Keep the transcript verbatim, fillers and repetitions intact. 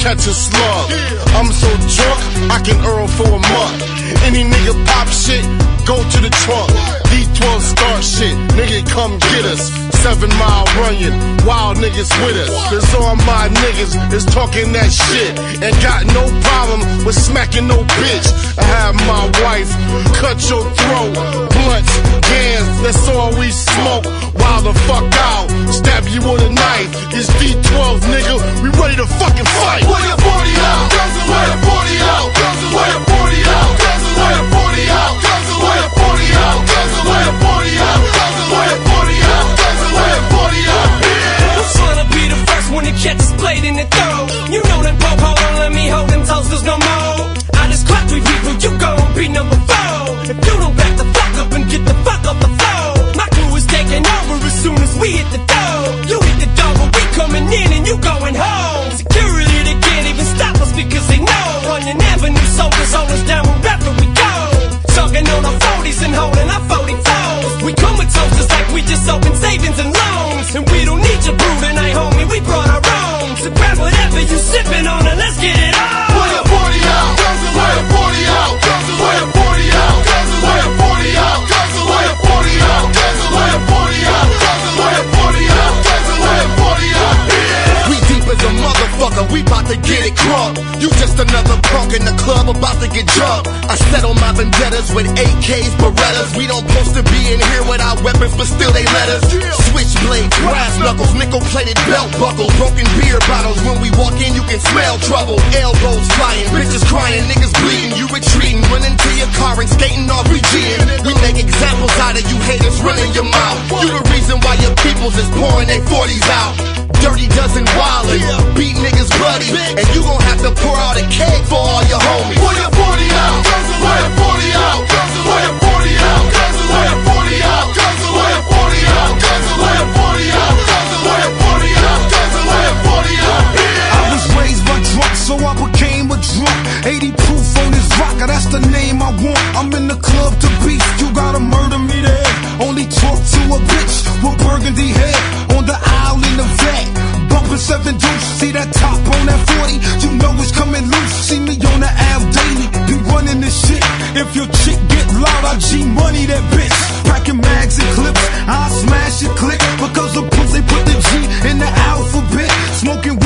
catch a slug. I'm so drunk, I can earn for a month. Any nigga pop shit, go to the trunk. D twelve start shit, nigga come get us. Seven mile running, wild niggas with us. Cause all my niggas is talking that shit and got no problem with smacking no bitch. I have my wife cut your throat, blunts, cans, that's all we smoke. Wild the fuck out, stab you with a knife. It's D twelve, nigga, we ready to fucking fight. Where your forty out? Where your forty out? Where your forty out? Where your forty out? Where your forty out? Where your forty out? Where your forty out? Where your forty out? Who's tryna be the first one to catch this blade in the throat? You know them popo don't let me hold them toasters no more. I just clock three people, you gon' be number four. If you don't back the fuck up and get the fuck off the floor, my crew is taking over as soon as we hit the door. You hit the door, but we coming in and you going home. Security, they can't even stop us because they know Runyon Avenue soldiers hold us down wherever we go. Talking on our forties and holding our forty-fours. We come with toasters like we just opened savings and loans. And we don't need your brew tonight, homie, we brought our own. So grab whatever you sipping on and let's get it on. Where your forty out? Where your forty out? Where your forty out? Where your forty out? Where your forty out? Where your forty out? Where your forty out? Where your forty out? We deep as a motherfucker, we bout to get it crunk. You just another punk in the club about to get drunk. I settle my vendettas with A Ks, Berettas. We don't supposed to be in here without weapons, but still they let us. Switchblades, brass knuckles, nickel-plated belt buckles, broken beer bottles. When we walk in, you can smell trouble. Elbows flying, bitches crying, niggas bleeding. You retreating, running to your car and skating off we G'ing. We make examples out of you haters running your mouth. You the reason why your peoples is pouring their forties out. Dirty dozen wildin', beat niggas bloody, and you gon' have to pour out a keg for all your homies. Where your forty out? Where your forty out? Where your forty out? Where your forty out? Where your forty out? Where your forty out? Where your forty out? Where your forty out? I was raised by drunk, so I became a drunk. eighty proof on this rocker, that's the name I want. I'm in the club to beef, you gotta murder me there. Only talk to a bitch with burgundy hair. On the aisle in the vet, bumping seven deuce. See that top on that forty, you know it's coming loose. See me on the Ave daily, be running this shit. If your chick get loud, I G money that bitch. Packing mags and clips, I smash your click. Because the pussy put the G in the alphabet. Smoking